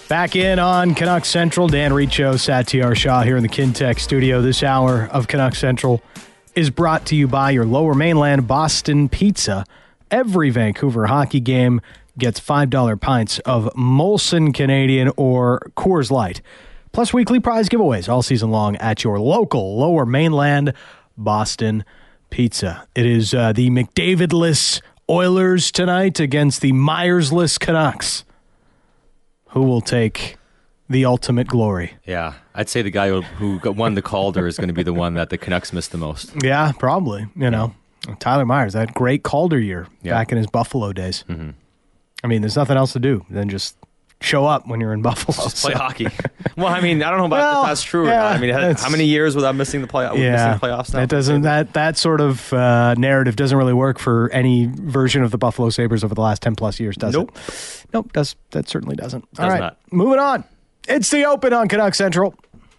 Back in on Canucks Central, Dan Riccio, Satyar Shah here in the Kintech studio. This hour of Canucks Central is brought to you by your Lower Mainland Boston Pizza. Every Vancouver hockey game gets $5 pints of Molson Canadian or Coors Light, plus weekly prize giveaways all season long at your local Lower Mainland Boston Pizza. It is the McDavid-less Oilers tonight against the Myers-less Canucks. Who will take the ultimate glory? Yeah, I'd say the guy who won the Calder is going to be the one that the Canucks missed the most. Yeah, probably. You know, Tyler Myers, that great Calder year back in his Buffalo days. Mm-hmm. I mean, there's nothing else to do than just show up when you're in Buffalo. Just play hockey. Well, I mean, I don't know about if that's true or not. I mean, how many years without missing the playoffs? Yeah, Playoffs now? It doesn't. That sort of narrative doesn't really work for any version of the Buffalo Sabres over the last 10+ years, does it? Nope. That certainly doesn't. All right, not. Moving on. It's the Open on Canucks Central.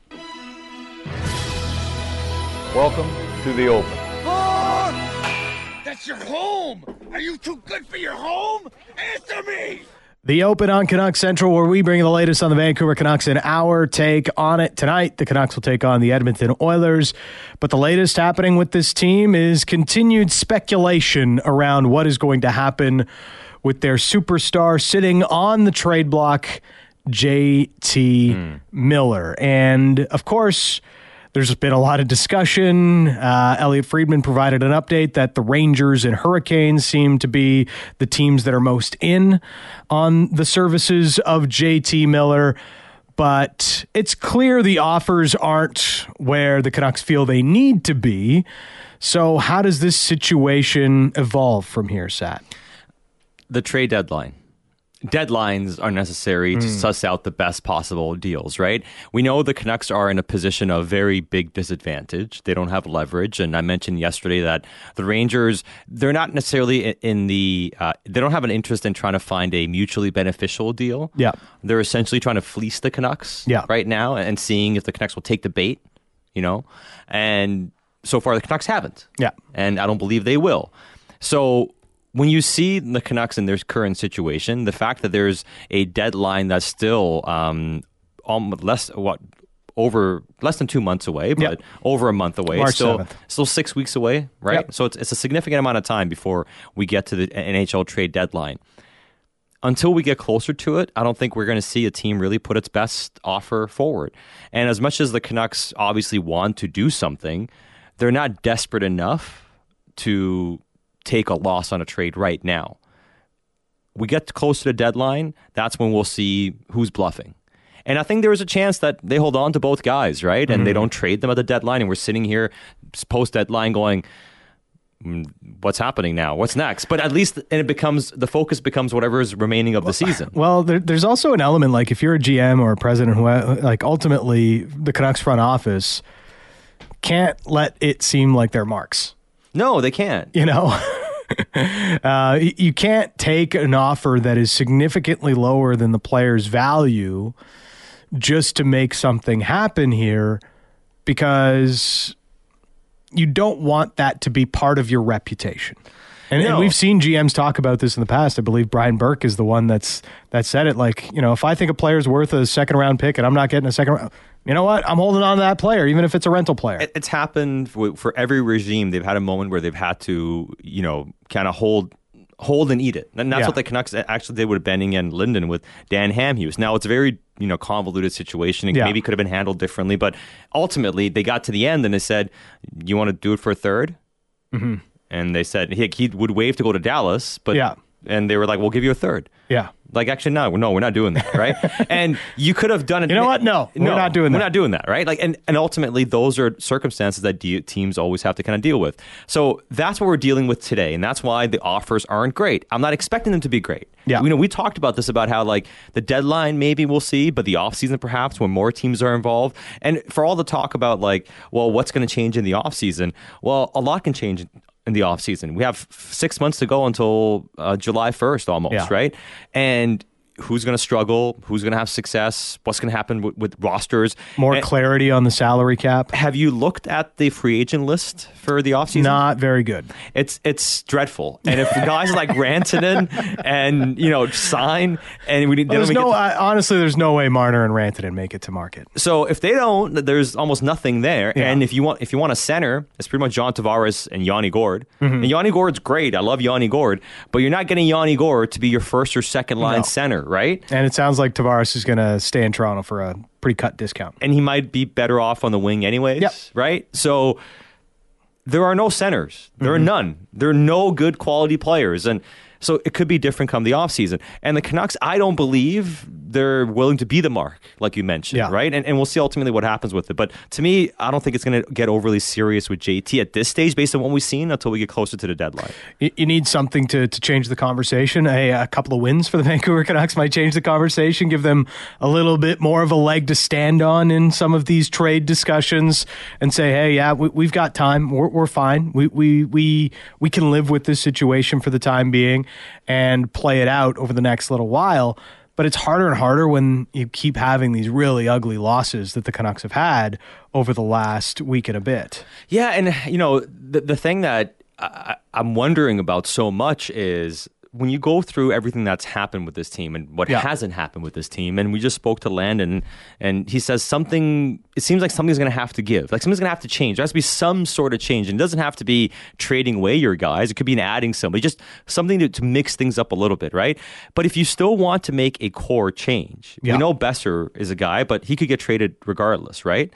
Welcome to the Open. That's your home! Are you too good for your home? Answer me! The Open on Canucks Central, where we bring you the latest on the Vancouver Canucks and our take on it. Tonight, the Canucks will take on the Edmonton Oilers. But the latest happening with this team is continued speculation around what is going to happen with their superstar sitting on the trade block, JT Miller. And, of course, there's been a lot of discussion. Elliot Friedman provided an update that the Rangers and Hurricanes seem to be the teams that are most in on the services of JT Miller. But it's clear the offers aren't where the Canucks feel they need to be. So how does this situation evolve from here, Sat? The trade deadline. Deadlines are necessary to suss out the best possible deals, right? We know the Canucks are in a position of very big disadvantage. They don't have leverage. And I mentioned yesterday that the Rangers, they're not necessarily in the, they don't have an interest in trying to find a mutually beneficial deal. Yeah. They're essentially trying to fleece the Canucks right now and seeing if the Canucks will take the bait, you know? And so far the Canucks haven't. Yeah. And I don't believe they will. So when you see the Canucks in their current situation, the fact that there's a deadline that's still less than 2 months away, but over a month away, March 7th. Still 6 weeks away, right? Yep. So it's a significant amount of time before we get to the NHL trade deadline. Until we get closer to it, I don't think we're going to see a team really put its best offer forward. And as much as the Canucks obviously want to do something, they're not desperate enough to take a loss on a trade right now. We get close to the deadline, that's when we'll see who's bluffing. And I think there is a chance that they hold on to both guys, right? And they don't trade them at the deadline, and we're sitting here post-deadline going, what's happening now? What's next? But at least the focus becomes whatever is remaining of the season. Well, there's also an element, like if you're a GM or a president, who like ultimately the Canucks front office can't let it seem like they're marks. No, they can't. You know, you can't take an offer that is significantly lower than the player's value just to make something happen here, because you don't want that to be part of your reputation. And we've seen GMs talk about this in the past. I believe Brian Burke is the one that said it. Like, you know, if I think a player's worth a second round pick and I'm not getting a second round, you know what? I'm holding on to that player, even if it's a rental player. It's happened for every regime. They've had a moment where they've had to, you know, kind of hold and eat it. And that's what the Canucks actually did with Benning and Linden with Dan Hamhuis. Now, it's a very, you know, convoluted situation. It maybe could have been handled differently. But ultimately, they got to the end and they said, you want to do it for a third? Mm-hmm. And they said he would waive to go to Dallas, but and they were like, we'll give you a third. Yeah. Like, actually, no, we're not doing that, right? And you could have done it. You know what? No, we're not doing that. We're not doing that, right? Like, and ultimately, those are circumstances that teams always have to kind of deal with. So that's what we're dealing with today, and that's why the offers aren't great. I'm not expecting them to be great. Yeah. You know, we talked about this, about how, like, the deadline maybe we'll see, but the offseason perhaps when more teams are involved. And for all the talk about, like, well, what's going to change in the offseason? Well, a lot can change in the offseason. We have 6 months to go until July 1st almost, right? And who's going to struggle, who's going to have success, what's going to happen with rosters. More clarity on the salary cap. Have you looked at the free agent list for the offseason? Not very good. It's dreadful. And if guys like Rantanen and, sign, and honestly, there's no way Marner and Rantanen make it to market. So if they don't, there's almost nothing there. Yeah. And if you want a center, it's pretty much John Tavares and Yanni Gourde. And Yanni Gourde's great. I love Yanni Gourde, but you're not getting Yanni Gourde to be your first or second line center, right? And it sounds like Tavares is going to stay in Toronto for a pretty cut discount. And he might be better off on the wing anyways, right? So there are no centers. There are none. There are no good quality players. And so it could be different come the offseason. And the Canucks, I don't believe they're willing to be the mark, like you mentioned, right? And we'll see ultimately what happens with it. But to me, I don't think it's going to get overly serious with JT at this stage based on what we've seen until we get closer to the deadline. You need something to change the conversation. A couple of wins for the Vancouver Canucks might change the conversation, give them a little bit more of a leg to stand on in some of these trade discussions and say, hey, we've got time. We're fine. We can live with this situation for the time being and play it out over the next little while. But it's harder and harder when you keep having these really ugly losses that the Canucks have had over the last week and a bit. Yeah, and the thing that I'm wondering about so much is when you go through everything that's happened with this team and what hasn't happened with this team, and we just spoke to Landon, and he says it seems like something's going to have to give. Like something's going to have to change. There has to be some sort of change. And it doesn't have to be trading away your guys. It could be in adding somebody, just something to mix things up a little bit, right? But if you still want to make a core change, we know Besser is a guy, but he could get traded regardless, right?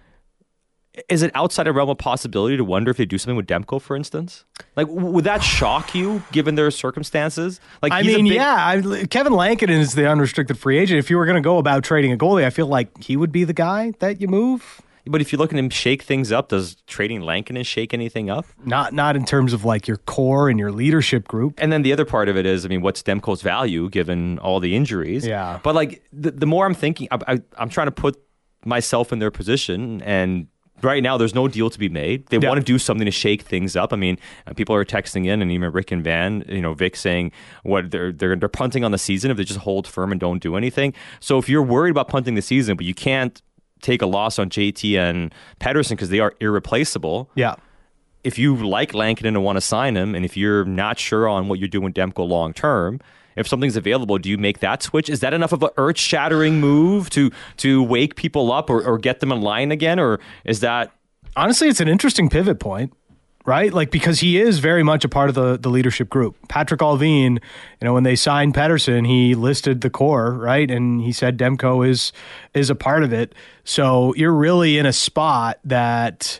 Is it outside of realm of possibility to wonder if they do something with Demko, for instance? Like, would that shock you, given their circumstances? Like, Kevin Lankinen is the unrestricted free agent. If you were going to go about trading a goalie, I feel like he would be the guy that you move. But if you're looking to shake things up, does trading Lankinen shake anything up? Not in terms of like your core and your leadership group. And then the other part of it is, what's Demko's value given all the injuries? Yeah. But like, the more I'm thinking, I'm trying to put myself in their position, and right now, there's no deal to be made. They want to do something to shake things up. People are texting in, and even Rick and Van, Vic saying what they're punting on the season if they just hold firm and don't do anything. So if you're worried about punting the season, but you can't take a loss on JT and Pettersson because they are irreplaceable. Yeah. If you like Lankinen and want to sign him, and if you're not sure on what you're doing with Demko long term, if something's available, do you make that switch? Is that enough of an earth-shattering move to wake people up or get them in line again? Or is that... Honestly, it's an interesting pivot point, right? Like, because he is very much a part of the leadership group. Patrick Allvin, when they signed Pettersson, he listed the core, right? And he said Demko is a part of it. So you're really in a spot that...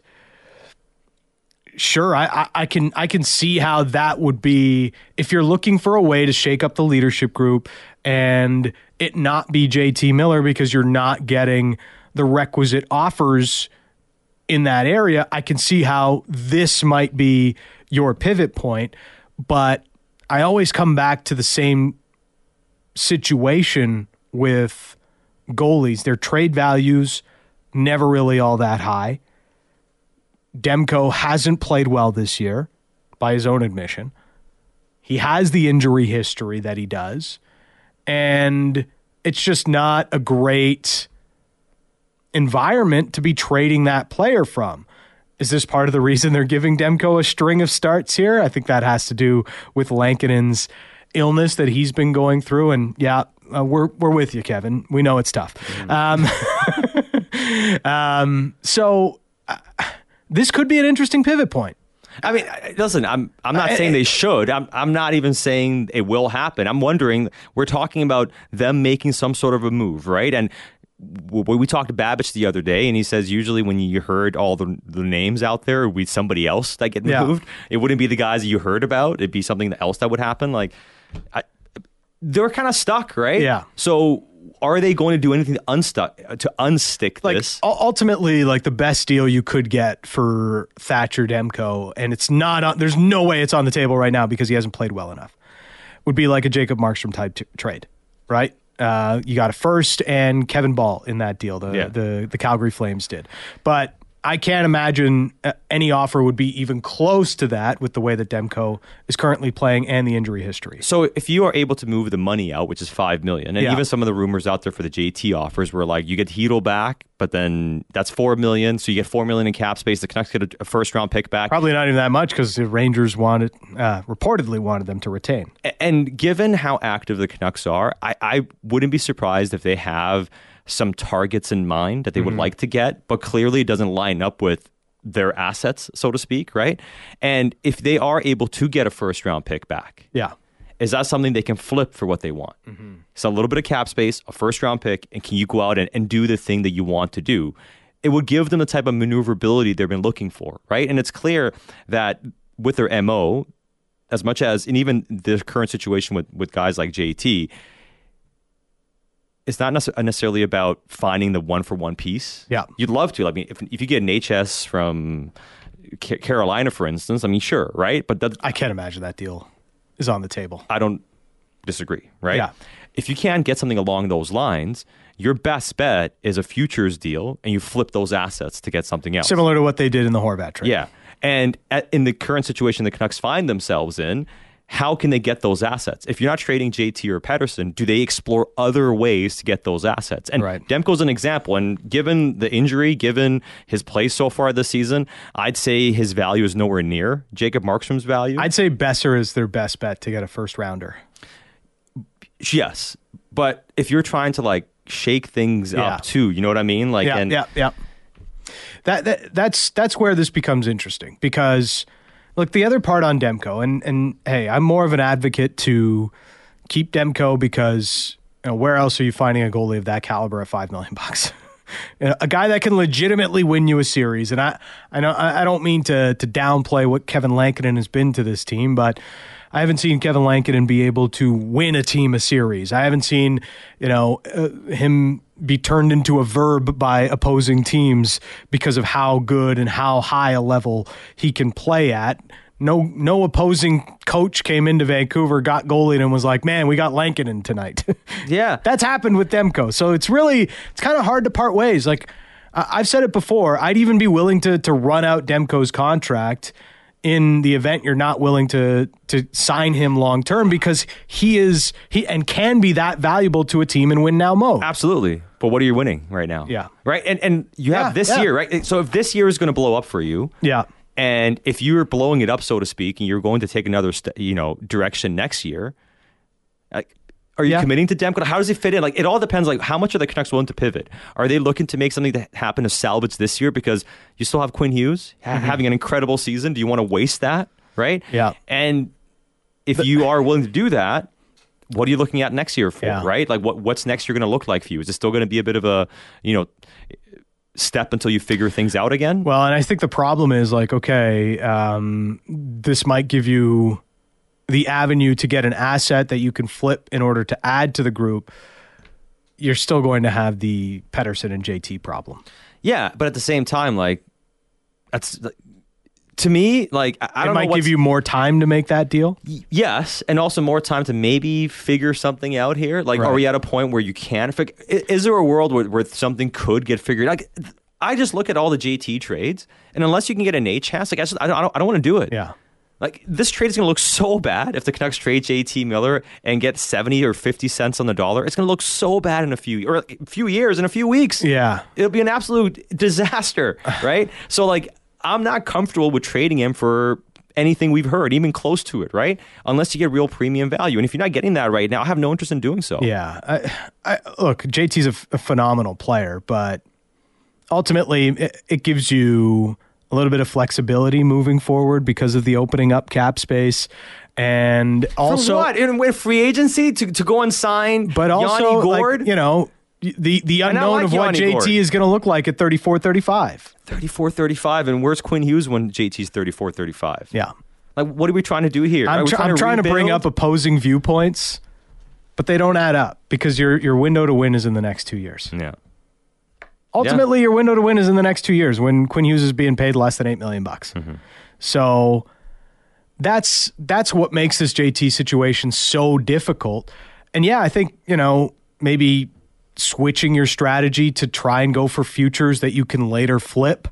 Sure, I can see how that would be if you're looking for a way to shake up the leadership group and it not be JT Miller because you're not getting the requisite offers in that area. I can see how this might be your pivot point, but I always come back to the same situation with goalies. Their trade values never really all that high. Demko hasn't played well this year, by his own admission. He has the injury history that he does, and it's just not a great environment to be trading that player from. Is this part of the reason they're giving Demko a string of starts here? I think that has to do with Lankinen's illness that he's been going through, and we're with you, Kevin. We know it's tough. This could be an interesting pivot point. Listen, I'm not saying they should. I'm not even saying it will happen. I'm wondering, we're talking about them making some sort of a move, right? And we talked to Babbage the other day, and he says usually when you heard all the names out there, it would be somebody else that get moved. It wouldn't be the guys that you heard about. It'd be something else that would happen. They're kind of stuck, right? Yeah. So are they going to do anything to unstick this? Ultimately, the best deal you could get for Thatcher Demko, and it's not there's no way it's on the table right now because he hasn't played well enough, would be like a Jacob Markstrom type trade, right? You got a first and Kevin Ball in that deal. The Calgary Flames did. But I can't imagine any offer would be even close to that with the way that Demko is currently playing and the injury history. So if you are able to move the money out, which is $5 million, and even some of the rumors out there for the JT offers were like you get Hedl back, but then that's $4 million, so you get $4 million in cap space. The Canucks get a first round pick back. Probably not even that much because the Rangers reportedly wanted them to retain. And given how active the Canucks are, I wouldn't be surprised if they have some targets in mind that they would like to get, but clearly it doesn't line up with their assets, so to speak, right? And if they are able to get a first round pick back, is that something they can flip for what they want? So a little bit of cap space, a first round pick, and can you go out and do the thing that you want to do? It would give them the type of maneuverability they've been looking for, right? And it's clear that with their MO, as much as, and even the current situation with guys like JT, it's not necessarily about finding the one-for-one piece. Yeah. You'd love to. I mean, if you get an HS from Carolina, for instance, I mean, sure, right? But I can't imagine that deal is on the table. I don't disagree, right? Yeah. If you can't get something along those lines, your best bet is a futures deal, and you flip those assets to get something else. Similar to what they did in the Horvat trade. Yeah. And in the current situation the Canucks find themselves in, how can they get those assets? If you're not trading JT or Pettersson, do they explore other ways to get those assets? And Demko's an example. And given the injury, given his play so far this season, I'd say his value is nowhere near Jacob Markstrom's value. I'd say Besser is their best bet to get a first rounder. Yes. But if you're trying to like shake things up too, you know what I mean? Like, That's where this becomes interesting because look, the other part on Demko, and hey, I'm more of an advocate to keep Demko because where else are you finding a goalie of that caliber at $5 million? A guy that can legitimately win you a series. And I know I don't mean to downplay what Kevin Lankinen has been to this team, but I haven't seen Kevin Lankinen be able to win a team a series. I haven't seen him be turned into a verb by opposing teams because of how good and how high a level he can play at. No opposing coach came into Vancouver, got goalied, and was like, man, we got Lankinen tonight. Yeah. That's happened with Demko. So it's kind of hard to part ways. Like I've said it before, I'd even be willing to run out Demko's contract in the event you're not willing to sign him long term because he can be that valuable to a team in win now mode. Absolutely. But what are you winning right now? Yeah. Right? And you have this year, right? So if this year is going to blow up for you, and if you're blowing it up, so to speak, and you're going to take another direction next year, are you committing to Demko? How does it fit in? Like, it all depends. Like, how much are the Canucks willing to pivot? Are they looking to make something to happen to salvage this year because you still have Quinn Hughes having an incredible season? Do you want to waste that? Right? Yeah. And if you are willing to do that, what are you looking at next year for? Yeah. Right? Like, what's next year going to look like for you? Is it still going to be a bit of a step until you figure things out again? Well, and I think the problem is like, okay, this might give you the avenue to get an asset that you can flip in order to add to the group. You're still going to have the Pettersson and JT problem. Yeah, but at the same time, like, that's to me, like, I don't know. It might give you more time to make that deal. Yes, and also more time to maybe figure something out here. Like, are we at a point where you can figure? Is there a world where something could get figured? Like, I just look at all the JT trades, and unless you can get an HS, like, I don't want to do it. Yeah. Like, this trade is going to look so bad if the Canucks trade JT Miller and get 70 or 50 cents on the dollar. It's going to look so bad in a few years, in a few weeks. Yeah. It'll be an absolute disaster, right? So, like, I'm not comfortable with trading him for anything we've heard, even close to it, right? Unless you get real premium value. And if you're not getting that right now, I have no interest in doing so. Yeah. Look, JT's a phenomenal player, but ultimately it gives you a little bit of flexibility moving forward because of the opening up cap space. And also, for what? In free agency to go and sign but also, Yanni Gourde? Like, the unknown of what Yanni JT Gourde is going to look like at 34-35. 34-35. And where's Quinn Hughes when JT's 34-35? Yeah. Like, what are we trying to do here? I'm trying to bring up opposing viewpoints, but they don't add up because your window to win is in the next 2 years. Yeah. Ultimately, your window to win is in the next 2 years when Quinn Hughes is being paid less than $8 million. Mm-hmm. So that's what makes this JT situation so difficult. And yeah, I think, maybe switching your strategy to try and go for futures that you can later flip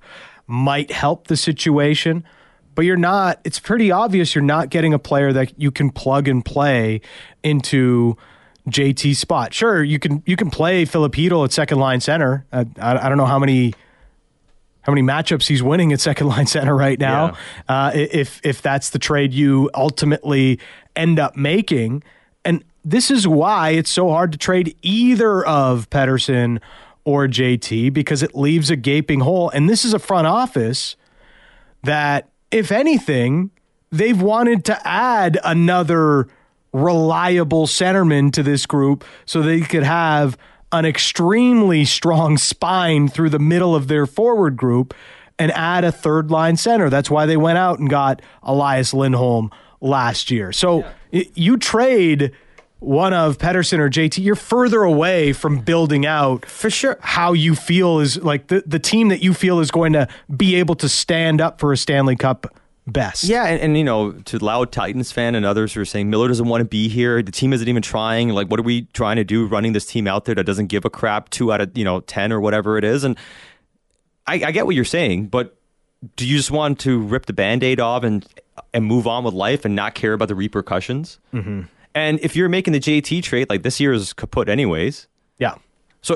might help the situation, but it's pretty obvious you're not getting a player that you can plug and play into JT's spot. Sure, you can play Filipino at second line center. I don't know how many matchups he's winning at second line center right now. Yeah. If that's the trade you ultimately end up making. And this is why it's so hard to trade either of Pettersson or JT, because it leaves a gaping hole. And this is a front office that, if anything, they've wanted to add another reliable centerman to this group so they could have an extremely strong spine through the middle of their forward group and add a third line center. That's why they went out and got Elias Lindholm last year. So you trade one of Pettersson or JT, you're further away from building out for sure how you feel is like the team that you feel is going to be able to stand up for a Stanley Cup best. Yeah, and to loud Titans fan and others who are saying Miller doesn't want to be here, the team isn't even trying. Like, what are we trying to do running this team out there that doesn't give a crap 2 out of 10 or whatever it is? And I get what you're saying, but do you just want to rip the Band-Aid off and move on with life and not care about the repercussions? Mm-hmm. And if you're making the JT trade, like, this year is kaput anyways. Yeah. So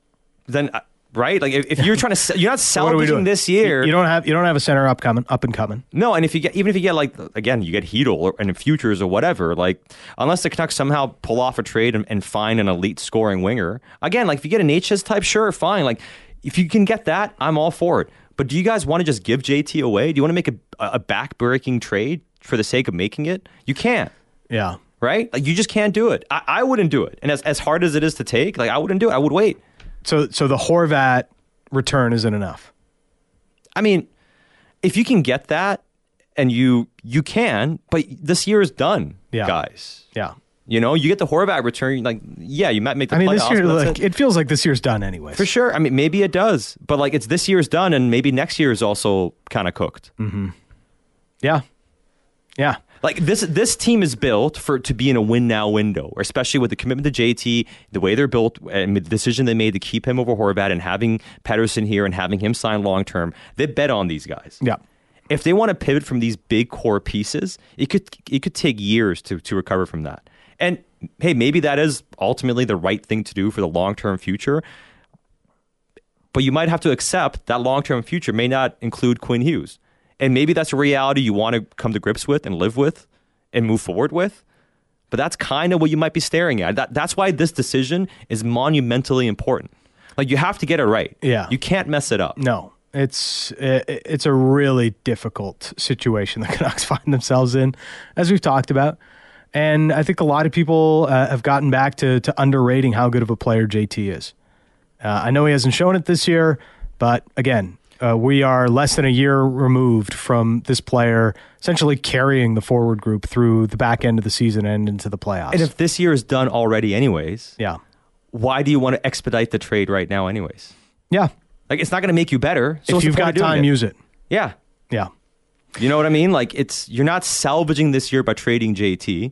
right? Like, if you're trying to, you're not salvaging this year. You don't have a center up and coming. No, and even if you get, like, again, you get Hedl and futures or whatever, like, unless the Canucks somehow pull off a trade and find an elite scoring winger, again, like, if you get an HS type, sure, fine. Like, if you can get that, I'm all for it. But do you guys want to just give JT away? Do you want to make a back-breaking trade for the sake of making it? You can't. Yeah. Right? Like, you just can't do it. I wouldn't do it. And as hard as it is to take, like, I wouldn't do it. I would wait. So the Horvat return isn't enough. I mean, if you can get that, and you can, but this year is done, guys. Yeah. You get the Horvat return, like, yeah, you might make the playoffs. This year, it feels like this year's done anyway. For sure. I mean, maybe it does, but, like, it's this year's done, and maybe next year is also kind of cooked. Mm-hmm. Yeah. Yeah. Like, this team is built to be in a win now window, especially with the commitment to JT, the way they're built, and the decision they made to keep him over Horvat and having Pettersson here and having him sign long term. They bet on these guys. Yeah. If they want to pivot from these big core pieces, it could take years to recover from that. And hey, maybe that is ultimately the right thing to do for the long term future. But you might have to accept that long term future may not include Quinn Hughes. And maybe that's a reality you want to come to grips with and live with and move forward with. But that's kind of what you might be staring at. That's why this decision is monumentally important. Like, you have to get it right. Yeah. You can't mess it up. No. It's a really difficult situation the Canucks find themselves in, as we've talked about. And I think a lot of people have gotten back to underrating how good of a player JT is. I know he hasn't shown it this year, but again, we are less than a year removed from this player essentially carrying the forward group through the back end of the season and into the playoffs. And if this year is done already anyways, yeah, why do you want to expedite the trade right now anyways? Yeah. Like, it's not going to make you better. So if you've got time, use it. Yeah. Yeah. You know what I mean? Like, you're not salvaging this year by trading JT.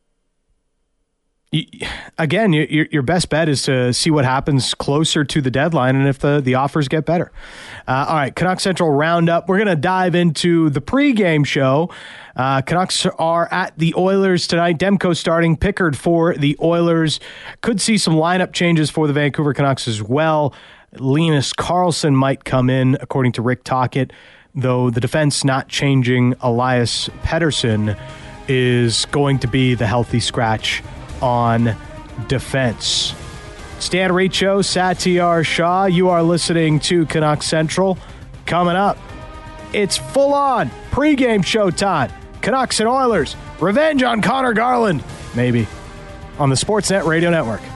Again, your best bet is to see what happens closer to the deadline and if the offers get better. All right, Canucks Central Roundup. We're going to dive into the pregame show. Canucks are at the Oilers tonight. Demko starting, Pickard for the Oilers. Could see some lineup changes for the Vancouver Canucks as well. Linus Karlsson might come in, according to Rick Tocchet, though the defense not changing. Elias Pettersson is going to be the healthy scratch on defense. Stan Reed Show, Satyar Shah. You are listening to Canucks Central. Coming up, it's full-on pregame show time. Canucks and Oilers. Revenge on Connor Garland. Maybe. On the Sportsnet Radio Network.